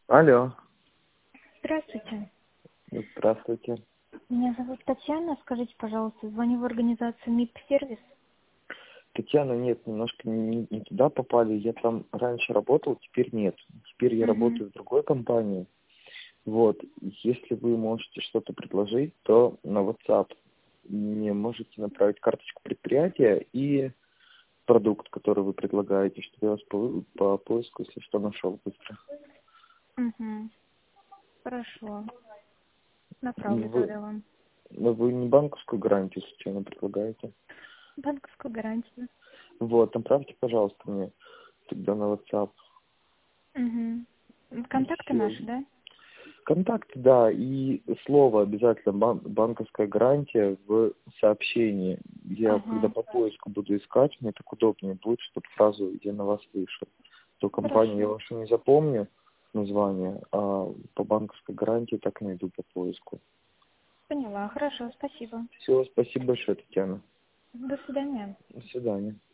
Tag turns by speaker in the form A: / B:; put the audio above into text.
A: Алло.
B: Здравствуйте.
A: Здравствуйте.
B: Меня зовут Татьяна. Скажите, пожалуйста, звоню в организацию МИП-сервис.
A: Татьяна, нет, немножко не туда попали. Я там раньше работал, теперь нет. Теперь я
B: Угу.
A: работаю в другой компании. Вот. Если вы можете что-то предложить, то на WhatsApp мне можете направить карточку предприятия и продукт, который вы предлагаете, чтобы я вас по поиску, если что, нашел быстро.
B: Угу. Хорошо. Направлю
A: Вы,
B: тогда вам
A: вы не банковскую гарантию случайно предлагаете?
B: банковскую гарантию.
A: Вот, направьте, пожалуйста, мне тогда на WhatsApp.
B: Угу. Контакты
A: Все.
B: наши, да?
A: Контакт, да, и слово обязательно банковская гарантия в сообщении. Я когда
B: Ага.
A: по поиску буду искать, мне так удобнее будет, чтобы сразу я на вас вышел. То компанию я
B: Хорошо.
A: вашу не запомню, название, а по банковской гарантии так найду по поиску.
B: Поняла. Хорошо. Спасибо.
A: Все, спасибо большое, Татьяна.
B: До свидания.
A: До свидания.